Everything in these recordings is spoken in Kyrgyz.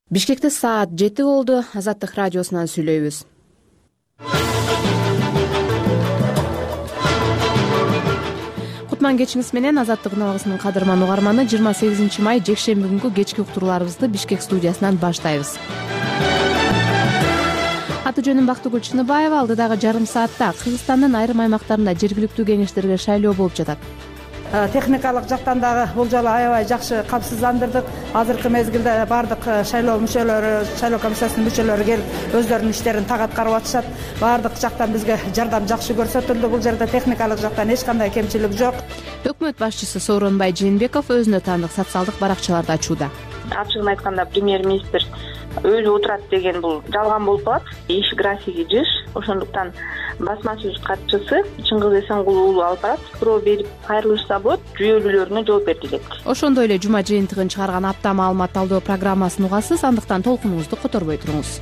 Бишкекте саат 7 болду. Азаттык радиосунан сүйлөйбүз. Кутман кечиңиз менен Азаттык алгысынын кадырман угарманы 28 май жекшемби күнгү кечки уктурууларыбызды Бишкек студиясынан баштайбыз. Аты жөнүм Бактыгүл Чыныбаева. Алдыдагы жарым саатта Кыргызстандын айрым аймактарында жергиликтүү кеңештерге шайлоо болуп жатат. Техникалык жактан дагы болжолу аябай жакшы камсыздандырдык. Азыркы мезгилде баардык шайлоо мүчөлөрү, шайлоо комиссиясынын мүчөлөрү келип өздөрүнүн иштерин так аткарып атышат. Баардык жактан бизге жардам жакшы көрсөтүлдү. Бул жерде техникалык жактан эч кандай кемчилик жок. Өкмөт башчысы Сооронбай Жээнбеков өзүнө таандык социалдык баракчаларды ачууда. Ачыгын айтканда премьер-министр өзү отурат деген бул жалган болуп калат. Иш графиги жыш. Ошондуктан басма сөз катчысы Чыңгыз Эсенгул уулу алып барат. Суроо берип кайрылышса болот, жүйөлүүлөрүнө жооп бердилет. Ошондой эле жума жыйынтыгын чыгарган апта маалымат талдоо программасын угасыз. Андыктан толкунуңузду которбой туруңуз.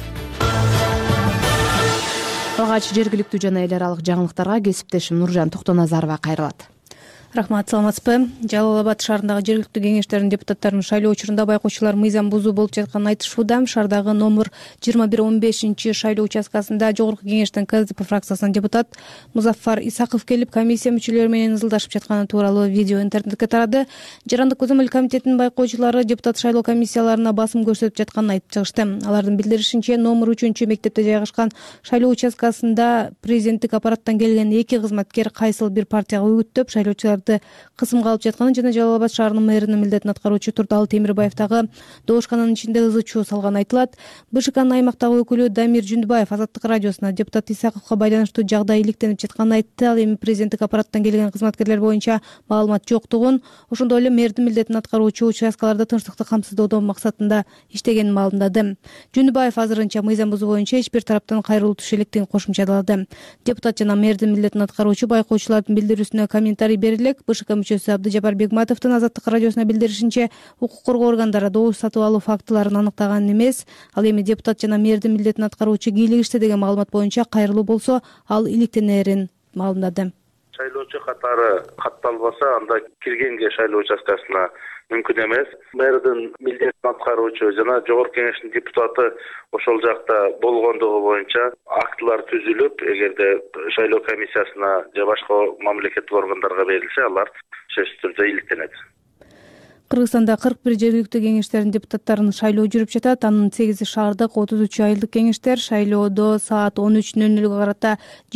Алгач жергиликтүү жана эл аралык жаңылыктарга кесиптешим Нуржан Токтоназарова кайрылат. Рахмат, саламатсызбы? Жалал Абад шаарындагы жергиликтүү кеңештердин депутаттарынын шайлоо учурунда байкоочулар мыйзам бузуу болуп жатканын айтышууда. Шаардагы номер 2115 шайлоо участкасында жогорку кеңештин КСДП фракциясынын депутат Музаффар Исаков келип, комиссия мүчөлөрү менен ызылдашып жатканы тууралуу видео интернетке тарады. Жарандык көзөмөл комитетинин байкоочулары депутат шайлоо комиссияларына басым көрсөтүп жатканын айтып чыгышты. Алардын билдиришинче, номер 3 мектепте жайгашкан шайлоо участкасында президенттик аппараттан келген 2 кызматкер кайсыл бир партияга үгүттөп шайлоочулар кысымга алып жатканын жана Жалал Абад шаарынын мэринин милдетин аткаруучу Турдалы Темирбаев дагы добушканын ичинде ызы чуу салганы айтылат. БШКнын аймактагы өкүлү Дамир Жүндүбаев Азаттык радиосуна депутат Исаковго байланыштуу жагдай иликтенип жатканын айтты. Ал эми президенттик аппараттан келген кызматкерлер боюнча маалымат жоктугун, ошондой эле мэрдин милдетин аткаруучу участкаларда тынчтыкты камсыздоодо максатында иштегенин маалымдады. Жүндүбаев азырынча мыйзам бузуу боюнча эч бир тараптан кайрылуу түшө электигин кошумчалады. Депутат жана мэрдин милдетин аткаруучу байкоочулардын билдирүүсүнө комментарий берилет. БШК мүчөсү Абдыжапар Бегматовдун Азаттык радиосуна билдиришинче, укук коргоо органдары добуш сатып алуу фактыларын аныктаган эмес. Ал эми депутат жана мэрдин милдетин аткаруучу кийлигишти деген маалымат боюнча кайрылуу болсо, ал иликтенерин маалымдады. Шайлоочу катары катталбаса, анда киргенге шайлоо участкасына мүмкүн эмес. Мэрдин милдетин аткаруучу жана жогорку кеңештин депутаты ошол жакта болгондугу боюнча актылар түзүлүп, эгерде шайлоо комиссиясына же башка мамлекеттик органдарга берилсе, алар сөзсүз түрдө иликтенет. Кыргызстанда 41 жергиликтүү кеңештердин депутаттарынын шайлоо жүрүп жатат. Анын 8 шаардык, 33 айылдык кеңештер. Шайлоодо саат 13:00 карата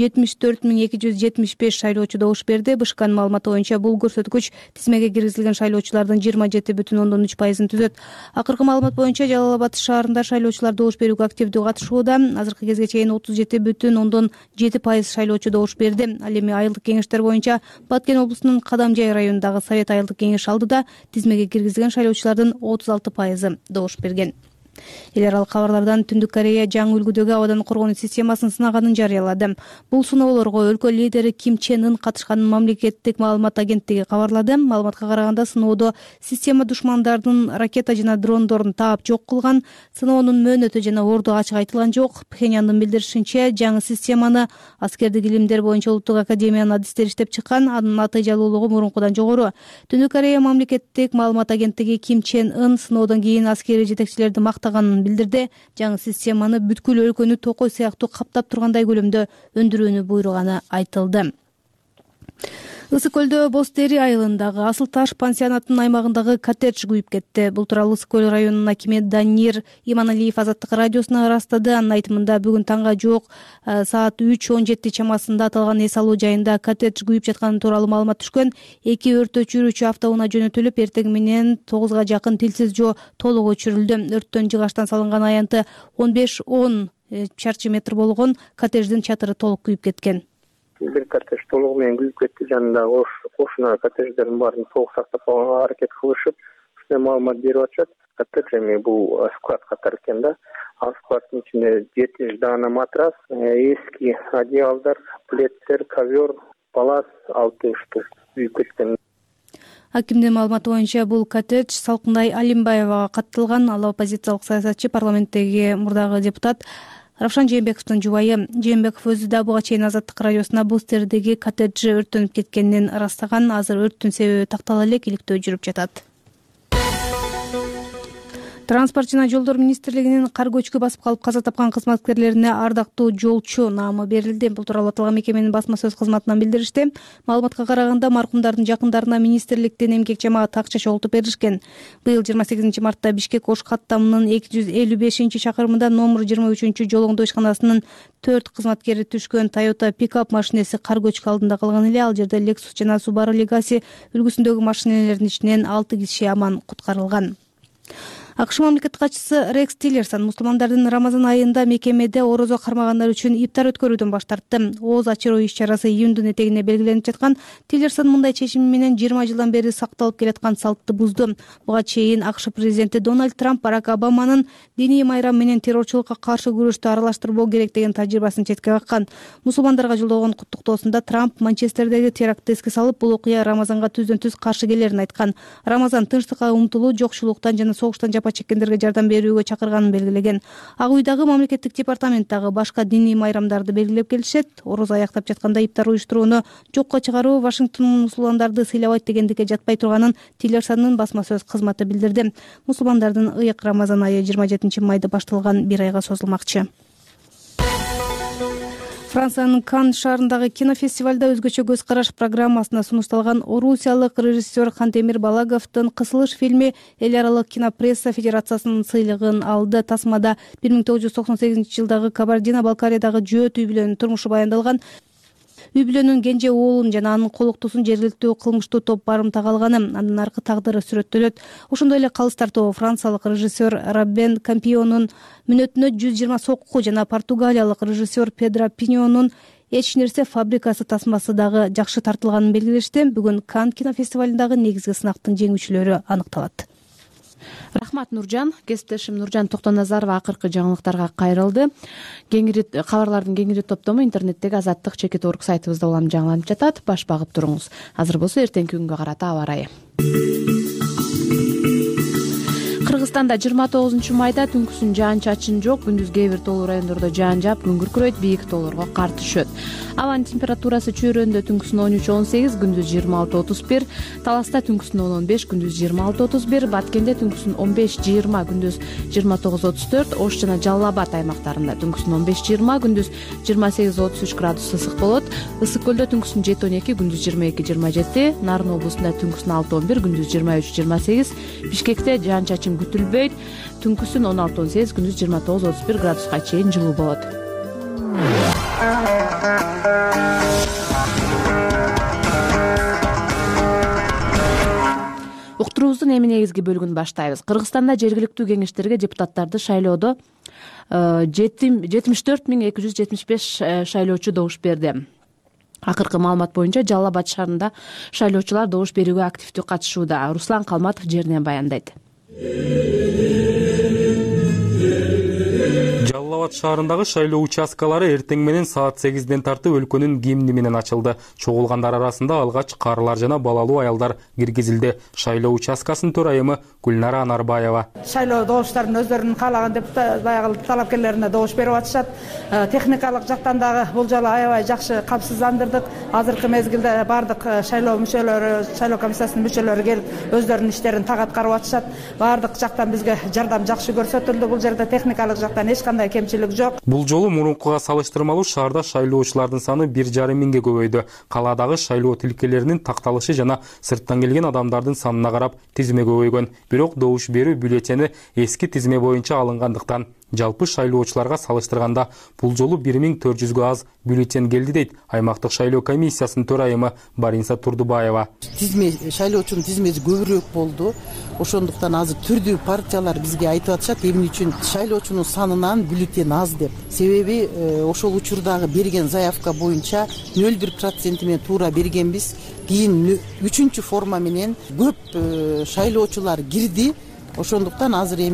74.275 шайлоочу добуш берди. БШКнын маалыматы боюнча бул көрсөткүч тизмеге киргизилген шайлоочулардын 27,3%-ын түзөт. Акыркы маалымат боюнча Жалал Абад шаарында шайлоочулар добуш берүүгө активдүү катышууда. Азыркы кезге чейин 37,7% шайлоочу добуш берди. Ал эми айылдык кеңештер боюнча Баткен облусунун Кадамжай районундагы Совет айылдык кеңеш алдыда тизмеге киргизилген шайлоочулардын 36% добуш берген. Эл аралык кабарлардан Түндүк Корея жаңы үлгүдөгү абадан коргонуу системасын сынаганын жарыялады. Бул сыноолорго өлкө лидери Ким Чен Ын катышканын мамлекеттик маалымат агенттиги кабарлады. Маалыматка караганда, сыноодо система душмандардын ракета жана дрондорун таап жок кылган. Сыноонун мөөнөтү жана орду ачык айтылган жок. Пхеньяндын билдиришинче, жаңы системаны аскердик илимдер боюнча Улуттук академиянын адистери иштеп чыккан. Анын натыйжалуулугу мурункудан жогору. Түндүк Корея мамлекеттик маалымат агенттиги Ким Чен Ын сыноодон кийин аскерий жетекчилерди мактаганын билдирди. Жаңы системаны бүткүл өлкөнү токой сыяктуу каптап тургандай көлөмдө өндүрүүнү буйруганы айтылды. Ысык көлдө Боз Тери айылындагы Асыл Таш пансионатынын аймагындагы коттедж күйүп кетти. Бул тууралуу Ысык көл районунун акими Данир Иманалиев Азаттык радиосуна ырастады. Анын айтымында, бүгүн таңга жок саат 3:17 чамасында аталган эс алуу жайында коттедж күйүп жатканы тууралуу маалымат түшкөн. 2 өрттө өчүрүүчү автоунаа жөнөтүлүп, эртең менен 9га жакын тилсиз жоо толук өчүрүлдү. Өрттөн жыгачтан салынган аянты 15-10 чарчы метр болгон коттедждин чатыры толук күйүп кеткен. Бир коттедж толугу менен күйүп кетти. Жанындагы кошуна коттедждердин баарын толук сактап калганга аракет кылышып, ушундай маалымат берип атышат. Коттедж эми бул склад катары экен да. Ал складдын ичинде 70 даана матрас, эски одеялдар, пледтер, ковер, палас, 6 штук күйүп кеткен. Акимдин маалыматы боюнча, бул коттедж Салкындай Алимбаевага катталган. Ал оппозициялык саясатчы, парламенттеги мурдагы депутат Равшан Жээнбековдун жубайы. Жээнбеков өзү да буга чейин Азаттык радиосуна Боз Теридеги коттеджи өрттөнүп кеткенин ырастаган. Азыр өрттүн себеби тактала элек, иликтөө жүрүп жатат. Транспорт жана жолдор министрлигинин кар көчкү басып калып каза тапкан кызматкерлерине ардактуу жолчу наамы берилди. Бул тууралуу аталган мекеменин басма сөз кызматынан билдиришти. Маалыматка караганда маркумдардын жакындарына министрликтин эмгек жамааты акча чогултуп беришкен. Быйыл 28 мартта Бишкек-Ош каттамынын 255-чакырымында номер 23 жол оңдоо ишканасынын 4 кызматкери түшкөн Toyota пикап машинеси кар көчкү алдында калган эле. Ал жерде Lexus жана Subaru Legacy үлгүсүндөгү машинелердин ичинен 6 киши аман куткарылган. АКШ мамлекеттик катчысы Рекс Тиллерсон мусулмандардын Рамазан айында мекемеде орозо кармагандар үчүн ифтар өткөрүүдөн баш тартты. Ооз ачыруу иш-чарасы июндун этегине белгиленип жаткан. Тиллерсон мындай чечими менен 20 жылдан бери сакталып келаткан салтты бузду. Буга чейин АКШ президенти Дональд Трамп Барак Обаманын диний майрам менен террорчулукка каршы күрөштү аралаштырбоо керек деген тажрыйбасын четке каккан. Мусулмандарга жолдогон куттуктоосунда Трамп Манчестердеги терактты эске салып, бул окуя Рамазанга түздөн-түз каршы келерин айткан. Рамазан тынчтыкка умтулуу, жокчулуктан жана согуштан жапа чеккендерге жардам берүүгө чакырганын белгилеген. Ак уйдагы мамлекеттик департамент дагы башка диний майрамдарды белгилеп келишет. Орозо аяктап жатканда ифтар уюштурууну жокко чыгаруу Вашингтон мусулмандарды сыйлабайт дегендикке жатпай турганын Тиллерсондун басма сөз кызматы билдирди. Мусулмандардын ыйык Рамазан айы 27 майда башталган 1 айга созулмакчы. Франциянын Канн шаарындагы кинофестивалда өзгөчө көз караш программасына сунушталган орусиялык режиссер Хантемир Балаговдун Кысылыш фильми эл аралык кинопресса федерациясынын сыйлыгын алды. Тасмада 1998 жылдагы Кабардино-Балкариядагы Жөөт үй бүлөнүн турмушу баяндалган. Үй бүлөнүн кенже уулун жана анын колуктусун жергиликтүү кылмыштуу топ барымтага алганы, анын аркы тагдыры сүрөттөлөт. Ошондой эле калыс тартуу франциялык режиссер Робен Кампионун мүнөтүнө 120 сокку жана португалиялык режиссер Педро Пиньонун эч нерсе фабрикасы тасмасы дагы жакшы тартылганын белгилешти. Бүгүн Канн кинофестивалындагы негизги сынактын жеңүүчүлөрү аныкталат. Рахмат Нуржан. Кесиптешим Нуржан Токтоназарова акыркы жаңылыктарга кайрылды. Кабарлардын кеңири топтому интернеттеги Азаттык /org сайтыбызда улам жаңыланып жатат. Баш багып туруңуз. Азыр болсо эртеңки күнгө карата аба ырайы. Кыргызстанда 29 майда түнкүсүн жаан-чачын жок, күндүз кээ бир тоолуу райондордо жаан жаап, күн күркүрөйт, бийик тоолорго кар түшөт. Абанын температурасы чөйрөндө түнкүсүн 13-18, күндүз 26-31, Таласта түнкүсүн 10-15, күндүз 26-31, Баткенде түнкүсүн 15-20, күндүз 29-34, Ош жана Жалал Абад аймактарында түнкүсүн 15-20, күндүз 28-33 градус ысык болот. Ысык көлдө түнкүсүн 7-12, күндүз 22-27, Нарын облусунда түнкүсүн 6-11, күндүз 23-28, Бишкекте жаан-чачын күтүлбөйт. Түнкүсүн 16-18, күндүз 29-31 градуска чейин жылуу болот. Уктуруубуздун эми негизги бөлүгүн баштайбыз. Кыргызстанда жергиликтүү кеңештерге депутаттарды шайлоодо 74.275 шайлоочу добуш берди. Акыркы маалымат боюнча Жалал Абад шаарында шайлоочулар добуш берүүгө активдүү катышууда. Руслан Калматов жеринен баяндайт. Жалал Абад шаарындагы шайлоо участкалары эртең менен саат 8ден тартып өлкөнүн гимни менен ачылды. Чогулгандар арасында алгач карылар жана балалуу аялдар киргизилди. Шайлоо участкасынын төрайымы Гүлнара Анарбаева. Шайлоо добуштарын өздөрүнүн каалаган баягы талапкерлерине добуш берип атышат. Техникалык жактан дагы болжолу аябай жакшы камсыздандырдык. Азыркы мезгилде бардык шайлоо мүчөлөрү, шайлоо комиссиясынын мүчөлөрү келип өздөрүнүн иштерин так аткарып атышат. Бардык жактан бизге жардам жакшы көрсөтүлдү. Бул жерде техникалык жактан эч кандай кемчилик жок. Бул жолу мурункуга салыштырмалуу шаарда шайлоочулардын саны 1,5 миңге көбөйдү. Калаадагы шайлоо тилкелеринин такталышы жана сырттан келген адамдардын санына карап тизме көбөйгөн. Бирок добуш берүү бюллетени эски тизме боюнча алынгандыктан жалпы шайлоочуларга салыштырганда бул жолу 1400гө аз бюллетен келди дейт аймактык шайлоо комиссиясынын төрайымы Баринса Турдубаева. Шайлоочунун тизмеси көбүрөөк болду. Ошондуктан азыр түрдүү партиялар бизге айтып атышат, эмне үчүн шайлоочунун санынан бюллетен аз деп. Себеби ошол учурдагы берген заявка боюнча 0,1% менен туура бергенбиз. Кийин 3-форма менен көп шайлоочулар кирди. Ошондуктан азыр эми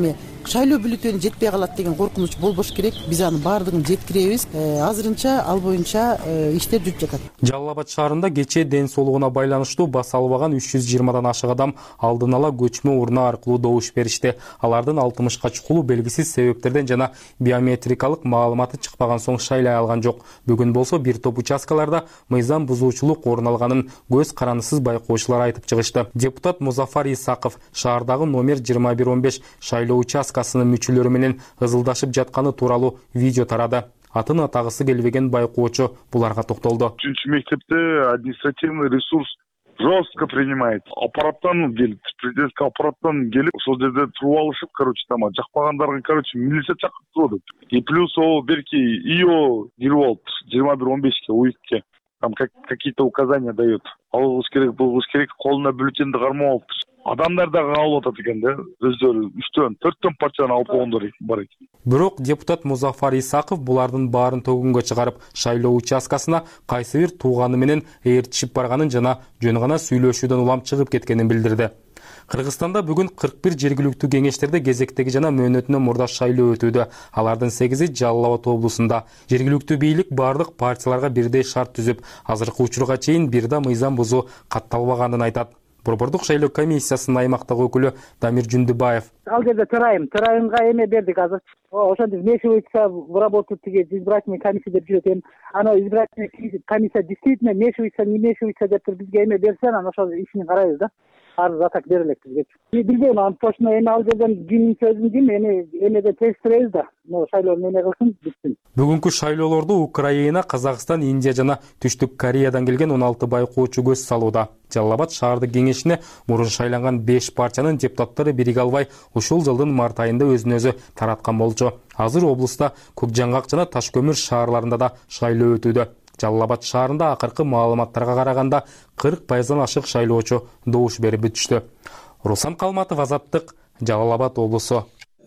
шайлоо бюллетени жетпей калат деген коркунуч болбош керек. Биз анын баардыгын жеткиребиз. Азырынча ал боюнча иштер жүрүп жатат. Жалал Абад шаарында кечээ ден соолугуна байланыштуу бас албаган 320дан ашык адам алдын ала көчмө урна аркылуу добуш беришти. Алардын 60ка чукулу белгисиз себептерден жана биометрикалык маалыматы чыкпаган соң шайлай алган жок. Бүгүн болсо бир топ участкаларда мыйзам бузуучулук орун алганын көз карандысыз байкоочулар айтып чыгышты. Депутат Музафар Исаков шаардагы номер 2115 шайлоо участкасынын мүчөлөрү менен ызылдашып жатканы тууралуу видео тарады. Атын атагысы келбеген байкоочу буларга токтолду. 3-мектепте административный ресурс жестко принимает. Аппараттан келип, президентский аппараттан келип, ошол жерде туруп алышып, там жакпагандарга, милиция чакырып турду. И плюс ол берки ИО кирип алып, 21-15ке, УИКке. Там какие-то указания дает. Алгыбыз керек, булгыбыз керек, колуна бюллетенди кармап алып. Адамдар да алып атат экен да. Өздөрү 3-4 партияны алып койгондор бар экен. Бирок депутат Музафар Исаков булардын баарын төгүнгө чыгарып, шайлоо участкасына кайсы бир тууганы менен ээрчишип барганын жана жөн гана сүйлөшүүдөн улам чыгып кеткенин билдирди. Кыргызстанда бүгүн 41 жергиликтүү кеңештерде кезектеги жана мөөнөтүнөн мурда шайлоо өтүүдө. Алардын 8-и Жалал Абад облусунда. Жергиликтүү бийлик бардык партияларга бирдей шарт түзүп, азыркы учурга чейин бир да мыйзам бузуу катталбаганын айтат. Борбордук шайлоо комиссиясынын аймактагы өкүлү Дамир Жүндүбаев. Ал жерде тырайымга эме бердик азыр. Ошондо вмешивается в работу тиги избирательный комиссия деп жүрөт. Ана избирательный комиссия действительно вмешивается, не вмешивается деп бизге эме берсе, анан ошол ишин карайбыз да. Арыз атак берилет бизге. Билбейм, аны точно эме ал жерден кимдин сөзүн ким эмеде тештиребиз да. Шайлоо эме кылсын, биттин. Бүгүнкү шайлоолорду Украина, Казакстан, Индия жана Түштүк Кореядан келген 16 байкоочу көз салууда. Жалал Абад шаардык кеңешине мурун шайланган 5 партиянын депутаттары бириге албай, ушул жылдын март айында өзүн өзү тараткан болчу. Азыр облуста Көк Жаңгак жана Таш көмүр шаарларында да шайлоо өтүүдө. Жалал Абад шаарында акыркы маалыматтарга караганда 40% ашык шайлоочу добуш берип бүтүштү. Руслан Калматов, Азаттык, Жалал Абад облусу.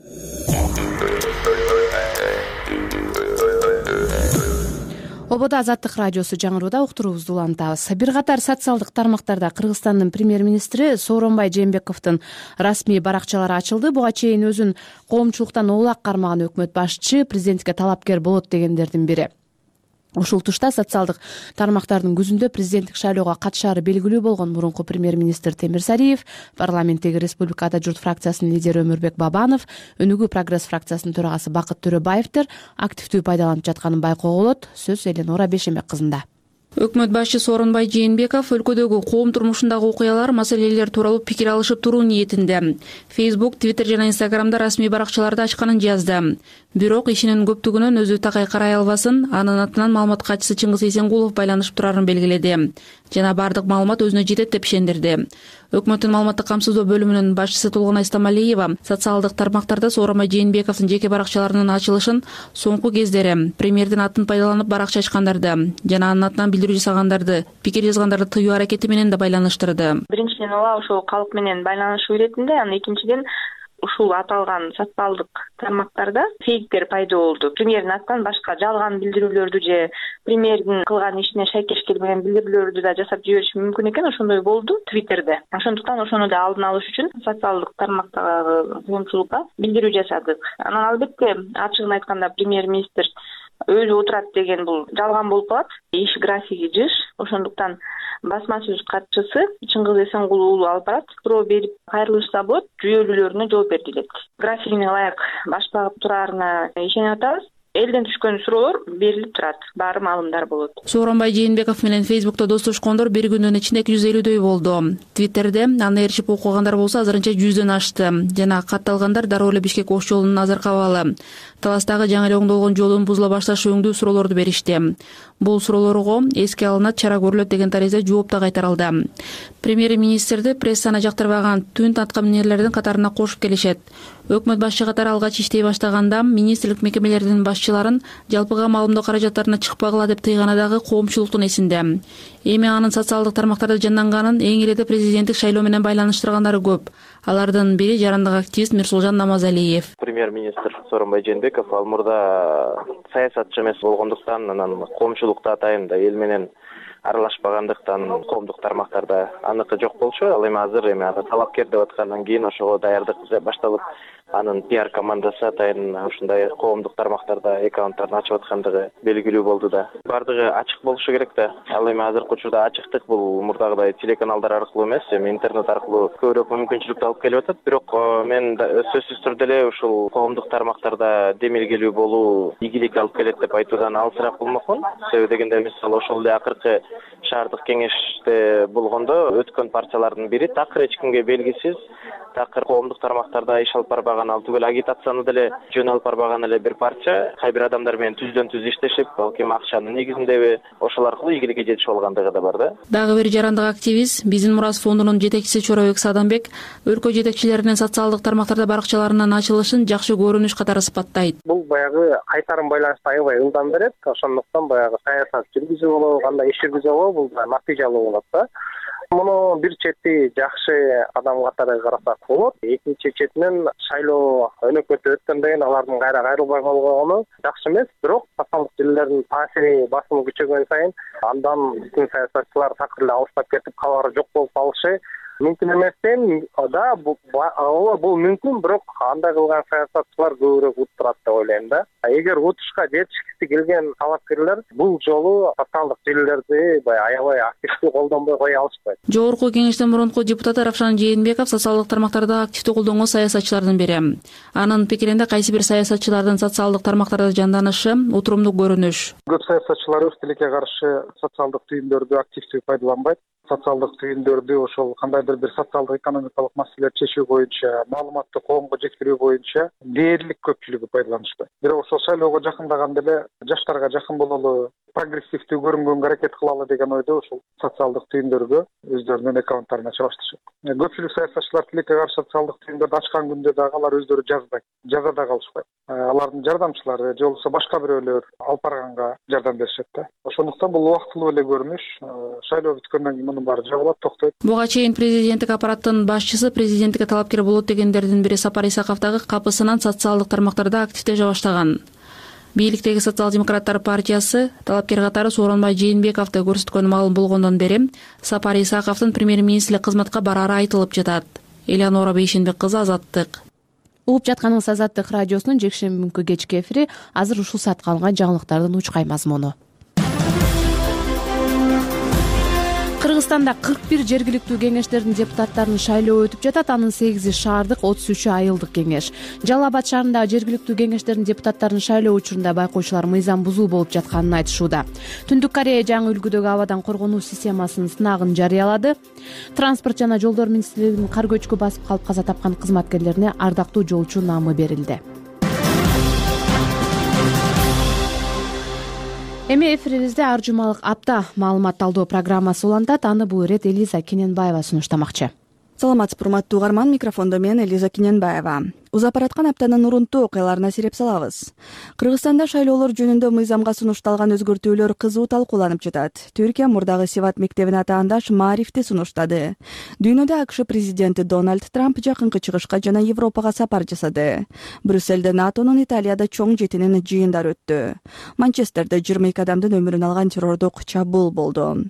Ободо Азаттык радиосу жаңырууда уктуруубузду улантабыз. Бир катар социалдык тармактарда Кыргызстандын премьер-министри Сооронбай Жээнбековдун расмий баракчалары ачылды. Буга чейин өзүн коомчулуктан оолак кармаган өкмөт башчы президентке талапкер болот дегендердин бири. Ушул тушта социалдык тармактардын күзүндө президенттик шайлоого катышаары белгилүү болгон мурунку премьер-министр Темир Сариев, парламенттеги Республикада журт фракциясынын лидери Өмүрбек Бабанов, Өнүгүү прогресс фракциясынын төрагасы Бакыт Төрөбаевдер активдүү пайдаланып жатканын байкоого болот. Сөз Эленора Бешембек кызында. Өкмөт башчы Сооронбай Жээнбеков өлкөдөгү коом турмушундагы окуялар, маселелер тууралуу пикир алышып туруу ниетинде. Facebook, Twitter жана Instagramда расмий баракчаларды ачканын жазды. Бирок ишинин көптүгүнөн өзү такай карай албасын, анын атынан маалымат катчысы Чыңгыз Эсенгулов байланышып турарын белгиледи. Жана бардык маалымат өзүнө жетет деп ишендирди. Өкмөттүн маалыматтык камсыздоо бөлүмүнүн башчысы Толгонай Стамалиева социалдык тармактарда Сооронбай Жээнбековдун жеке баракчаларынын ачылышын соңку кездери премьердин атын пайдаланып баракча ачкандарды жана анын атынан билдирүү жасагандарды, пикир жазгандарды тыюу аракети менен да байланыштырды. Биринчиден ошол калк менен байланышуу иретинде, анан экинчиден ушул аталган социалдык тармактарда фейктер пайда болду. Премьердин атынан башка жалган билдирүүлөрдү же премьердин кылган ишине шайкеш келбеген билдирүүлөрдү да жасап жибериши мүмкүн экен. Ошондой болду Twitterде. Ошондуктан ошону да алдын алыш үчүн социалдык тармактагы коомчулукка билдирүү жасадык. Анан албетте ачыгын айтканда премьер-министр өзү отурат деген бул жалган болуп калат. Иш графиги жыш. Ошондуктан басма сөз катчысы Чыңгыз Эсенгул уулу алып барат. Суроо берип кайрылышса болот, жүйөлүүлөрүнө жооп бердилет. Графигине ылайык баш багып тураарына ишенип атабыз. Элден түшкөн суроолор берилип турат, баары маалымдар болот. Сооронбай Жээнбеков менен Facebook'та достошкондор бир күндүн ичинде 250дөй болду. Twitter'де аны ээрчип окугандар болсо азырынча 100дөн ашты. Жана катталгандар дароо эле Бишкек Ош жолунун азыркы абалы. Таластагы жаңы эле оңдолгон жолун бузула башташ өңдүү суроолорду беришти. Бул суроолорго эске алынат, чара көрүлөт деген таризде жооп да кайтарылды. Премьер-министрди прессаны жактырбаган түн аткаминерлердин катарына кошуп келишет. Өкмөт башчы катары алгач иштей баштаганда министрлик мекемелеринин башчыларын жалпыга маалымдоо каражаттарына чыкпагыла деп тыйганы дагы коомчулуктун эсинде. Эми анын социалдык тармактарда жанданганын эң эле президенттик шайлоо менен байланыштыргандары көп. Алардын бири жарандык активист Мирсулжан Намазалиев. Премьер-министр Сооронбай Жээнбеков ал мурда саясатчы эмес болгондуктан, анан коомчулукта атайын да эл менен аралашпагандыктан коомдук тармактарда аныкы жок болчу. Ал эми азыр талапкер деп аткандан кийин ошого даярдык башталып, анын пиар командасы атайын ушундай коомдук тармактарда аккаунттарын ачып аткандыгы белгилүү болду да. Бардыгы ачык болушу керек да. Ал эми азыркы учурда ачыктык бул мурдагыдай телеканалдар аркылуу эмес, эми интернет аркылуу көбүрөөк мүмкүнчүлүктү алып келип атат. Бирок мен сөзсүз түрдө эле ушул коомдук тармактарда демилгелүү болуу ийгилик алып келет деп айтуудан алысыраак болмокмун. Себеби дегенде мисалы ошол эле акыркы шаардык кеңеште болгондо өткөн партиялардын бири такыр эч кимге белгисиз, такыр коомдук тармактарда иш алып барбаган, ал түгел агитацияны деле жөн алып барбаган эле бир партия кайбир адамдар менен түздөн түз иштешип, балким акчанын негизиндеби ошол аркылуу ийгиликке жетишип алгандыгы да бар да. Дагы бир жарандык активист, Биздин Мурас фондунун жетекчиси Чорабек Садамбек өлкө жетекчилеринин социалдык тармактарда баракчаларынын ачылышын жакшы көрүнүш катары сыпаттайт. Бул баягы кайтарым байланышты аябай ылдам берет. Ошондуктан баягы саясат жүргүзүү болобу, кандай иш жүргүзүү болобу, бул натыйжалуу болот да. Муну бир чети жакшы адам катары карасак болот. Экинчи четинен шайлоо өнөкөтү өткөндөн кийин алардын кайра кайрылбай болгону жакшы эмес. Бирок социалдык желилердин таасири, басымы күчөгөн сайын андан биздин саясатчылар такыр эле алыстап кетип калары жок болуп калышы мүмкүн эмес дейм да. Бул мүмкүн, бирок андай кылган саясатчылар көбүрөөк утурат деп ойлойм да. Эгер утушка жетишкиси келген талапкерлер бул жолу социалдык желилерди аябай активдүү колдонбой кое алышпайт. Жогорку кеңештин мурунку депутаты Равшан Жээнбеков социалдык тармактарда активдүү колдонгон саясатчылардын бири. Анын пикиринде кайсы бир саясатчылардын социалдык тармактарда жанданышы утурумдуу көрүнүш. Көп саясатчылар өз тилекке каршы социалдык түйүндөрдү активдүү пайдаланбайт. Социалдык түйүндөрдү ошол кандайдыр бир социалдык экономикалык маселелерди чечүү боюнча, маалыматты коомго жеткирүү боюнча дээрлик көпчүлүгү пайдаланышпайт. Бирок ошол шайлоого жакындаганда эле жаштарга жакын бололу, прогрессивдүү көрүнгөнгө аракет кылалы деген ойдо ошол социалдык түйүндөргө өздөрүнүн аккаунттарын ача башташат. Көпчүлүк саясатчылар тилекке каршы социалдык түйүндөрдү ачкан күндө дагы алар өздөрү жазбайт, жаза да калышпайт. Алардын жардамчылары же болбосо башка бирөөлөр алып барганга жардам беришет да. Ошондуктан бул убактылуу эле көрүнүш. Шайлоо бүткөндөн кийин мунун баары жабылат, токтойт. Буга чейин президенттик аппараттын башчысы президенттикке талапкер болот дегендердин бири Сапар Исаков дагы капысынан социалдык тармактарда активдеше баштаган. Бийликтеги Социал-демократтар партиясы талапкер катары Сооронбай Жээнбековду көрсөткөнү маалым болгондон бери Сапар Исаковдун премьер-министрлик кызматка барары айтылып жатат. Элеонора Бейшенбек кызы, Азаттык. Угуп жатканыңыз Азаттык радиосунун жекшемби күнкү кечки эфири. Азыр ушул саатка алынган жаңылыктардын учкай мазмуну. Кыргызстанда 41 жергиликтүү кеңештердин депутаттарынын шайлоо өтүп жатат. Анын 8 шаардык, 33 айылдык кеңеш. Жалал Абад шаарындагы жергиликтүү кеңештердин депутаттарынын шайлоо учурунда байкоочулар мыйзам бузуу болуп жатканын айтышууда. Түндүк Корея жаңы үлгүдөгү абадан коргонуу системасынын сынагын жарыялады. Транспорт жана жолдор министрлигинин кар көчкү басып калып каза тапкан кызматкерлерине ардактуу жолчу наамы берилди. Эми эфирибизде ар жумалык апта маалымат талдоо программасы улантат. Аны бул ирет Элиза Кененбаева сунуштамакчы. Саламатсызбы, урматтуу угарман, микрофондо мен Элиза Кененбаева. Узап бараткан аптанын урунтуу окуяларына сиреп салабыз. Кыргызстанда шайлоолор жөнүндө мыйзамга сунушталган өзгөртүүлөр кызуу талкууланып жатат. Түркия мурдагы Севат мектебине атаандаш Маарифти сунуштады. Дүйнөдө АКШ президенти Дональд Трамп жакынкы чыгышка жана Европага сапар жасады. Брюссельде НАТОнун Италияда чоң жетинин жыйындар өттү. Манчестерде 22 адамдын өмүрүн алган террордук чабуул болду.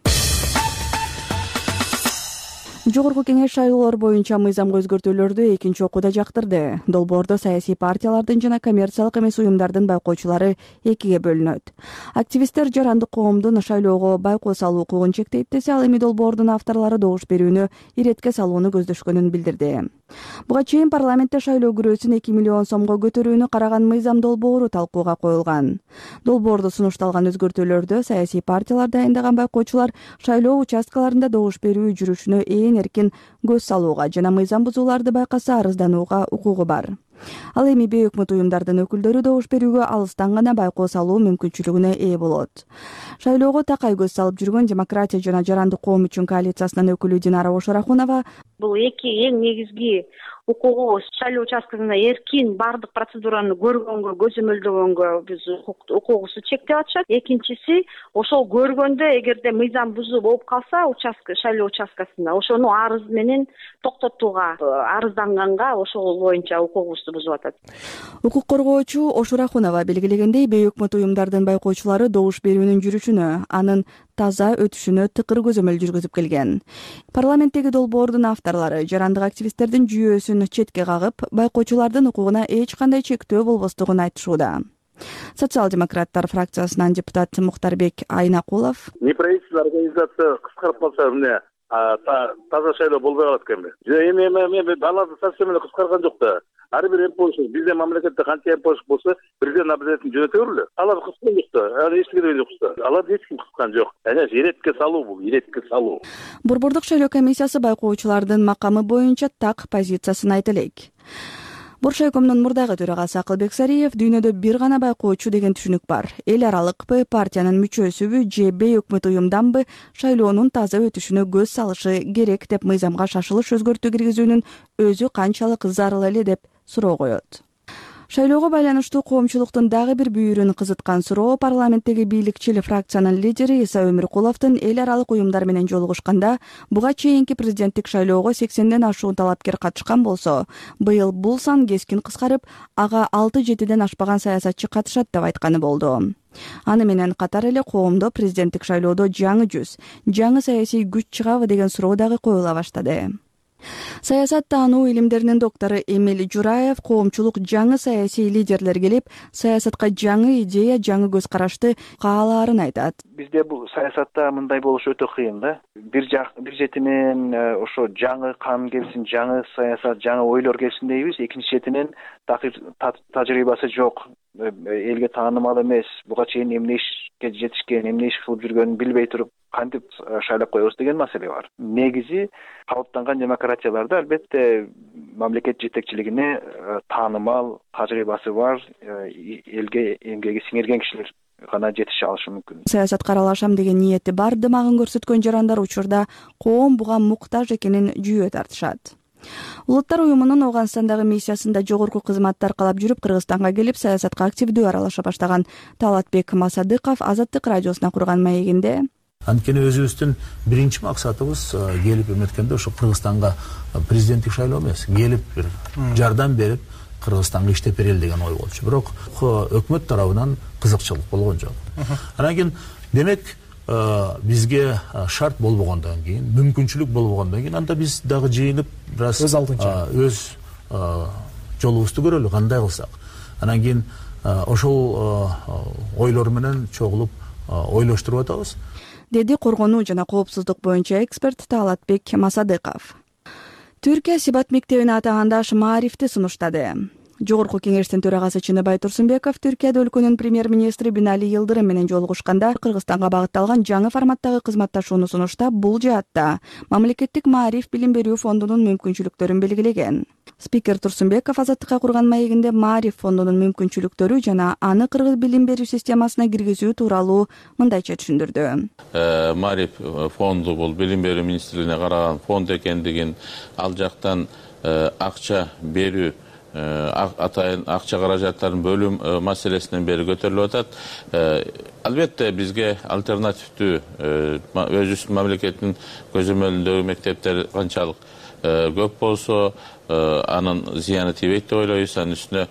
Жогорку кеңеш шайлоолор боюнча мыйзамга өзгөртүүлөрдү экинчи окууда жактырды. Долбоордо саясий партиялардын жана коммерциялык эмес уюмдардын байкоочулары экиге бөлүнөт. Активисттер жарандык коомдун шайлоого байкоо салуу укугун чектейт десе, ал эми долбоордун авторлору добуш берүүнү иретке салууну көздөшкөнүн билдирди. Буга чейин парламентте шайлоо күрөөсүн 2 миллион сомго көтөрүүнү караган мыйзам долбоору талкууга коюлган. Долбоордо сунушталган өзгөртүүлөрдө саясий партиялар дайындаган байкоочулар шайлоо участкаларында добуш берүү жүрүшүнө эркин көз салууга жана мыйзам бузууларды байкаса арызданууга укугу бар. Ал эми бейөкмөт уюмдардын өкүлдөрү добуш берүүгө алыстан гана байкоо салуу мүмкүнчүлүгүнө ээ болот. Шайлоого такай көз салып жүргөн Демократия жана Жарандык коом үчүн коалициясынын өкүлү Динара Ошорахунова бул эки эң негизги укугубуз шайлоо участкасында эркин баардык процедураны көргөнгө, көзөмөлдөгөнгө биз укугубузду чектеп атышат. Экинчиси, ошол көргөндө эгерде мыйзам бузуу болуп калса шайлоо участкасында ошону арыз менен токтотууга, арызданганга ошол боюнча укугубузду бузуп атат. Укук коргоочу Ошорахунова белгилегендей, бейөкмөт уюмдардын байкоочулары добуш берүүнүн жүрүшүнө, анын таза өтүшүнө тыкыр көзөмөл жүргүзүп келген. Парламенттеги долбоордун авторлору жарандык активисттердин жүйөөсүн четке кагып, байкоочулардын укугуна эч кандай чектөө болбостугун айтышууда. Социал-демократтар фракциясынан депутат Мухтарбек Айнакулов: неправительственный организация кыскарып калса эмне таза шайлоо болбой калат экенби? Эми аларды совсем эле кыскарган жок да. Ар бир МПОшук биздин мамлекетте канча МПОшук болсо президент обязательно жөнөтө берели. Алар кыскан жок да. Аны эч керек жок да. Аларды эч ким кыскан жок. Иретке салуу бул, иретке салуу. Борбордук шайлоо комиссиясы байкоочулардын макамы боюнча так позициясын айта элек. Боршайкомдун мурдагы төрагасы Акылбек Сариев дүйнөдө бир гана байкоочу деген түшүнүк бар. Эл аралыкпы, партиянын мүчөсүбү же бейөкмөт уюмданбы шайлоонун таза өтүшүнө көз салышы керек деп мыйзамга шашылыш өзгөртүү киргизүүнүн өзү канчалык зарыл эле деп суроо коет. Шайлоого байланыштуу коомчулуктун дагы бир бүйүрүн кызыткан суроо парламенттеги бийликчил фракциянын лидери Иса Өмүркуловдун эл аралык уюмдар менен жолугушканда буга чейинки президенттик шайлоого 80ден ашуун талапкер катышкан болсо, быйыл бул сан кескин кыскарып, ага 6-7ден ашпаган саясатчы катышат деп айтканы болду. Аны менен катар эле коомдо президенттик шайлоодо жаңы жүз, жаңы саясий күч чыгабы деген суроо дагы коюла баштады. Саясат таануу илимдеринин доктору Эмиль Жураев коомчулук жаңы саясий лидерлер келип, саясатка жаңы идея, жаңы көз карашты каалаарын айтат. Бизде бул саясатта мындай болуш өтө кыйын да. Бир четинен ошо жаңы кан келсин, жаңы саясат, жаңы ойлор келсин дейбиз. Экинчи четинен тажрыйбасы жок, элге таанымал эмес, буга чейин эмне ишке жетишкен, эмне иш кылып жүргөнүн билбей туруп кантип шайлап коебуз деген маселе бар. Негизи калыптанган демократияларда албетте мамлекет жетекчилигине таанымал, тажрыйбасы бар, элге эмгеги сиңирген кишилер гана жетише алышы мүмкүн. Саясатка аралашам деген ниети бар дымагын көрсөткөн жарандар учурда коом буга муктаж экенин жүйө тартышат. Улуттар уюмунун Ооганстандагы миссиясында жогорку кызматты аркалап жүрүп, Кыргызстанга келип саясатка активдүү аралаша баштаган Талатбек Масадыков Азаттык радиосуна курган маегинде: анткени өзүбүздүн биринчи максатыбыз келип эметкенде ошо Кыргызстанга президенттик шайлоо эмес, келип бир жардам берип Кыргызстанга иштеп берели деген ой болчу. Бирок өкмөт тарабынан кызыкчылык болгон жок. Анан кийин демек бизге шарт болбогондон кийин, мүмкүнчүлүк болбогондон кийин анда биз дагы жыйынып бираз өз жолубузду көрөлү, кандай кылсак. Анан кийин ошол ойлор менен чогулуп ойлоштуруп атабыз, деди коргонуу жана коопсуздук боюнча эксперт Талатбек Масадыков. Түркия Сибат мектебин атагандаш Маарифти сунуштады. Жогорку кеңештин төрагасы Чыныбай Турсунбеков Түркияда өлкөнүн премьер-министри Бинали Йылдырым менен жолугушканда Кыргызстанга багытталган жаңы форматтагы кызматташууну сунуштап, бул жаатта мамлекеттик Маариф билим берүү фондунун мүмкүнчүлүктөрүн белгилеген. Спикер Турсунбеков Азаттыкка курган маегинде Маариф фондунун мүмкүнчүлүктөрү жана аны кыргыз билим берүү системасына киргизүү тууралуу мындайча түшүндүрдү. Маариф фонду бул билим берүү министрлигине караган фонд экендигин, ал жактан акча берүү, атайын акча каражаттарын бөлүү маселесинен бери көтөрүлүп атат. Албетте бизге альтернативдүү өзүбүздүн мамлекеттин көзөмөлүндөгү мектептер канчалык көп болсо, анын зыяны тийбейт деп ойлойбуз. Анын үстүнө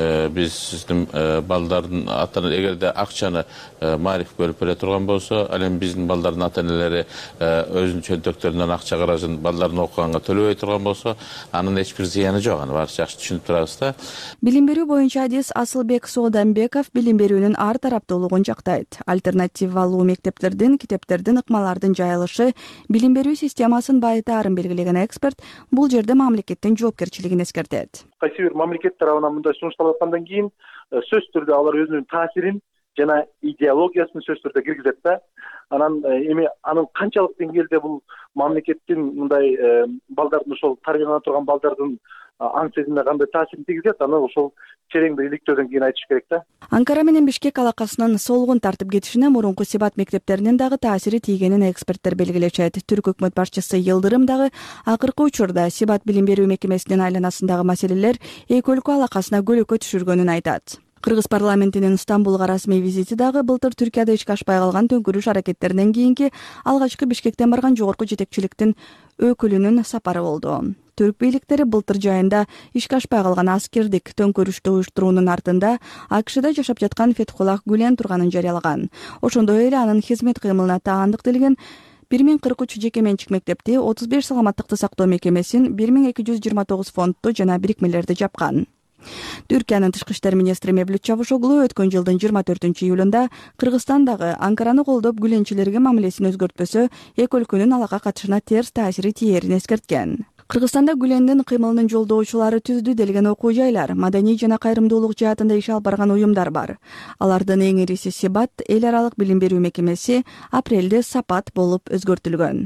биздин балдардын эгерде акчаны Маариф бөлүп бере турган болсо, ал эми биздин балдардын ата энелери өзүнүн чөнтөктөрүнөн акча каражын балдарын окуганга төлөбөй турган болсо, анын эч бир зыяны жок. Аны баары жакшы түшүнүп турабыз да. Билим берүү боюнча адис Асылбек Сооданбеков билим берүүнүн ар тараптуулугун жактайт. Альтернативалуу мектептердин, китептердин, ыкмалардын жайылышы билим берүү системасын байытаарын белгилеген эксперт бул жерде мамлекеттин жоопкерчилигин эскертет. Кайсы бир мамлекет тарабынан мындай сунушталып аткандан кийин сөзсүз түрдө алар өзүнүн таасирин жана идеологиясын сөзсүз түрдө киргизет да. Анан эми анын канчалык деңгээлде бул мамлекеттин мындай балдардын, ошол тарбиялана турган балдардын аң сезимине кандай таасирин тийгизет, аны ошол терең бир иликтөөдөн кийин айтыш керек да. Анкара менен Бишкек алакасынын солгун тартып кетишине мурунку Сибат мектептеринин дагы таасири тийгенин эксперттер белгилешет. Түрк өкмөт башчысы Йылдырым дагы акыркы учурда Сибат билим берүү мекемесинин айланасындагы маселелер эки өлкө алакасына көлөкө түшүргөнүн айтат. Кыргыз парламентинин Стамбулга расмий визити дагы былтыр Түркияда ишке ашпай калган төңкүрүш аракеттеринен кийинки алгачкы Бишкектен барган жогорку жетекчиликтин өкүлүнүн сапары болду. Түрк бийликтери былтыр жайында ишке ашпай калган аскердик төңкөрүштү уюштуруунун артында АКШда жашап жаткан Фетхуллах Гүлен турганын жарыялаган. Ошондой эле анын хизмет кыймылына таандык делген 1043 жеке менчик мектепти, 35 саламаттыкты сактоо мекемесин, 1229 фондду жана бирикмелерди жапкан. Түркиянын тышкы иштер министри Мевлют Чавушоглу өткөн жылдын 24-июлунда Кыргызстандагы Анкараны колдоп гүленчилерге мамилесин өзгөртпөсө, эки өлкөнүн алага катышына терс таасири тиерин эскерткен. Кыргызстанда Гүлендин кыймылынын жолдоочулары түздү делген окуу жайлар, маданий жана кайрымдуулук жаатында иш алып барган уюмдар бар. Алардын эң ириси Сибат, эл аралык билим берүү мекемеси, апрелде Сапат болуп өзгөртүлгөн.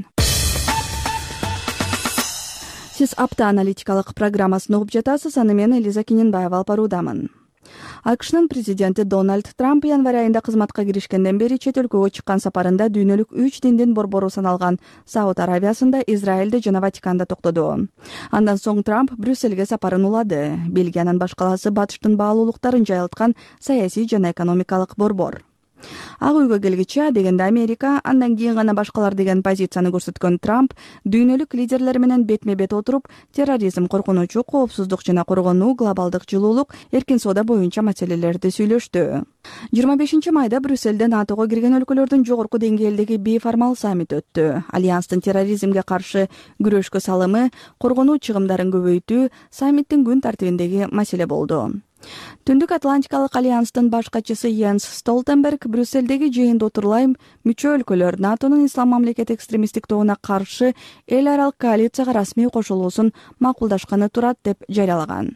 Сиз апта аналитикалык программасын угуп жатасыз, аны мен Элиза Кененбаева алып баруудамын. АКШнын президенти Дональд Трамп январь айында кызматка киришкенден бери чет өлкөгө чыккан сапарында дүйнөлүк 3 диндин борбору саналган Сауд Аравиясында, Израилде жана Ватиканда токтоду. Андан соң Трамп Брюссельге сапарын улады. Бельгиянын баш калаасы Батыштын баалуулуктарын жайылткан саясий жана экономикалык борбор. Ак үйгө келгиче дегенде Америка, андан кийин гана башкалар деген позицияны көрсөткөн Трамп дүйнөлүк лидерлер менен бетме-бет отуруп, терроризм, коркунучу, коопсуздук жана коргонуу, глобалдык жылуулук, эркин соода боюнча маселелерди сүйлөштү. 25 майда Брюссельде НАТОго кирген өлкөлөрдүн жогорку деңгээлдеги бейформал саммит өттү. Альянстын терроризмге каршы күрөшкө салымы, коргонуу чыгымдарын көбөйтүү саммиттин күн тартибиндеги маселе болду. Түндүк Атлантикалык альянстын баш катчысы Йенс Столтенберг Брюссельдеги жыйында отурлайм мүчө өлкөлөр НАТОнун ислам мамлекети экстремисттик тобуна каршы эл аралык коалицияга расмий кошулуусун макулдашканы турат деп жарыялаган.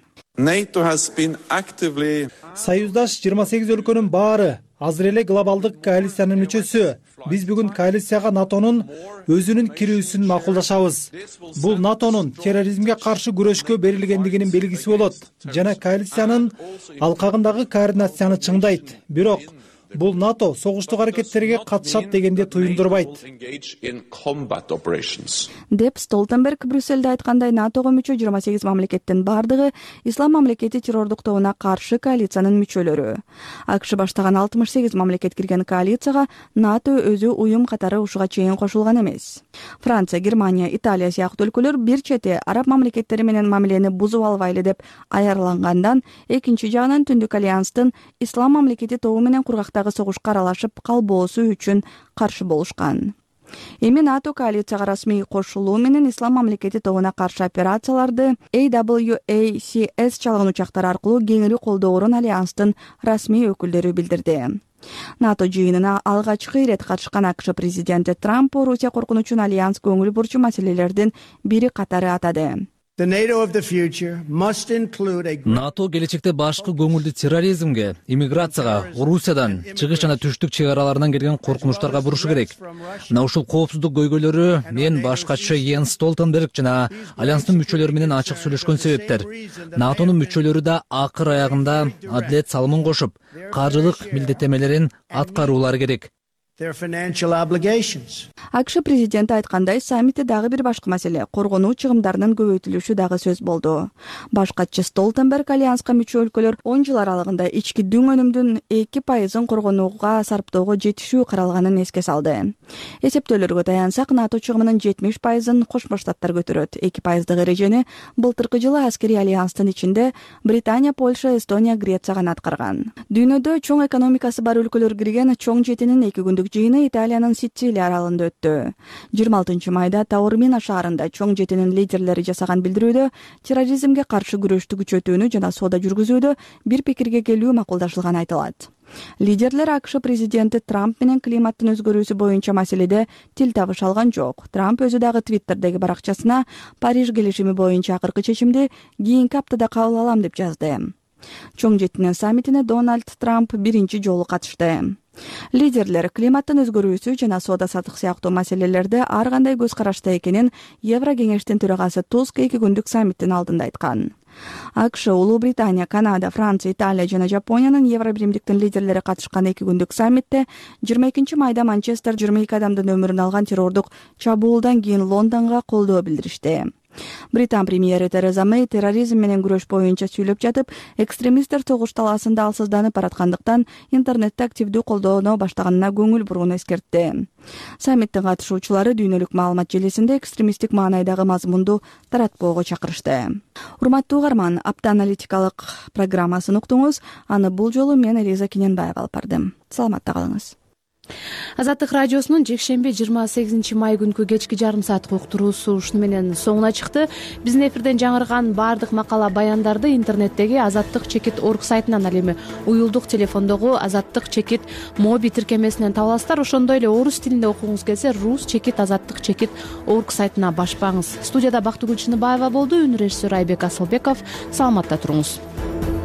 Союздаш 28 өлкөнүн баары азыр эле глобалдык коалициянын мүчөсү. Биз бүгүн коалицияга НАТОнун өзүнүн кирүүсүн макулдашабыз. Бул НАТОнун терроризмге каршы күрөшкө берилгендигинин белгиси болот жана коалициянын алкагындагы координацияны чыңдайт. Бирок бул НАТО согуштук аракеттерге катышат дегенде туюндурбайт. Деп Столтенберг Брюссельде айткандай, НАТОго мүчө 28 мамлекеттин бардыгы ислам мамлекети террордук тобуна каршы коалициянын мүчөлөрү. АКШ баштаган 68 мамлекет кирген коалицияга НАТО өзү уюм катары ушуга чейин кошулган эмес. Франция, Германия, Италия сыяктуу өлкөлөр бир чети араб мамлекеттери менен мамилени бузуп албайлы деп аярлангандан, экинчи жагынан Түндүк альянстын ислам мамлекети тобу менен кургакта согушка аралашып калбоосу үчүн каршы болушкан. Эми НАТО коалицияга расмий кошулуу менен ислам мамлекети тобуна каршы операцияларды AWACS чалган учактар аркылуу кеңири колдоорун альянстын расмий өкүлдөрү билдирди. НАТО жыйынына алгачкы ирет катышкан АКШ президенти Трамп Орусия коркунучун альянс көңүл бурчу маселелердин бири катары атады. НАТО келечекте башкы көңүлдү терроризмге, иммиграцияга, Орусиядан, чыгыш жана түштүк чек араларынан келген коркунучтарга бурушу керек. Мына ушул коопсуздук көйгөйлөрү мен баш катчы Йенс Столтенберг жана альянстын мүчөлөрү менен ачык сүйлөшкөн себептер. НАТОнун мүчөлөрү да акыр аягында адилет салымын кошуп, каржылык милдеттемелерин аткаруулары керек. АКШ президенти айткандай, саммитте дагы бир башкы маселе — коргонуу чыгымдарынын көбөйтүлүшү дагы сөз болду. Баш катчы Столтенберг альянска мүчө өлкөлөр 10 жыл аралыгында ички дүң өнүмдүн 2% коргонууга сарптоого жетишүү каралганын эске салды. Эсептөөлөргө таянсак, НАТО чыгымынын 70% Кошмо Штаттар көтөрөт. 2% эрежени былтыркы жылы аскерий альянстын ичинде Британия, Польша, Эстония, Греция гана аткарган. Дүйнөдө чоң экономикасы бар өлкөлөр кирген чоң жетинин 2 күндүк жыйыны Италиянын Сицилия аралында өттү. 26 майда Таурмина шаарында чоң жетинин лидерлери жасаган билдирүүдө терроризмге каршы күрөштү күчөтүүнү жана соода жүргүзүүдө бир пикирге келүү макулдашылганы айтылат. Лидерлер АКШ президенти Трамп менен климаттын өзгөрүүсү боюнча маселеде тил табыша алган жок. Трамп өзү дагы Твиттердеги баракчасына Париж келишими боюнча акыркы чечимди кийинки аптада кабыл алам деп жазды. Чоң жетинин саммитине Дональд Трамп биринчи жолу катышты. Лидерлер климаттын өзгөрүүсү жана соода саттык сыяктуу маселелерде ар кандай көз карашта экенин Евро кеңештин төрагасы Туск 2 күндүк саммиттин алдында айткан. АКШ, Улуу Британия, Канада, Франция, Италия жана Жапониянын Евро биримдиктин лидерлери катышкан 2 күндүк саммитте 22 майда Манчестер 22 адамдын өмүрүн алган террордук чабуулдан кийин Лондонго колдоо билдиришти. Британ премьери Тереза Мэй терроризм менен күрөш боюнча сүйлөп жатып, экстремисттер согуш талаасында алсызданып бараткандыктан интернетти активдүү колдоно баштаганына көңүл буруун эскертти. Саммиттин катышуучулары дүйнөлүк маалымат желисинде экстремисттик маанайдагы мазмунду таратпоого чакырышты. Урматтуу угарман, апта аналитикалык программасын уктуңуз. Аны бул жолу мен Элиза Кененбаева алып бардым. Саламатта калыңыз. Азаттык радиосунун жекшемби 28 май күнкү кечки жарым саатка уктуруусу ушуну менен соңуна чыкты. Биздин эфирден жаңырган баардык макала баяндарды интернеттеги azattik.org сайтынан, ал эми уюлдук телефондогу azattik моби тиркемесинен таба аласыздар. Ошондой эле орус тилинде окугуңуз келсе rus.azattik.org сайтына башпаңыз. Студияда Бактыгүл Чыныбаева болду, үн режиссер Айбек Асылбеков. Саламатта туруңуз.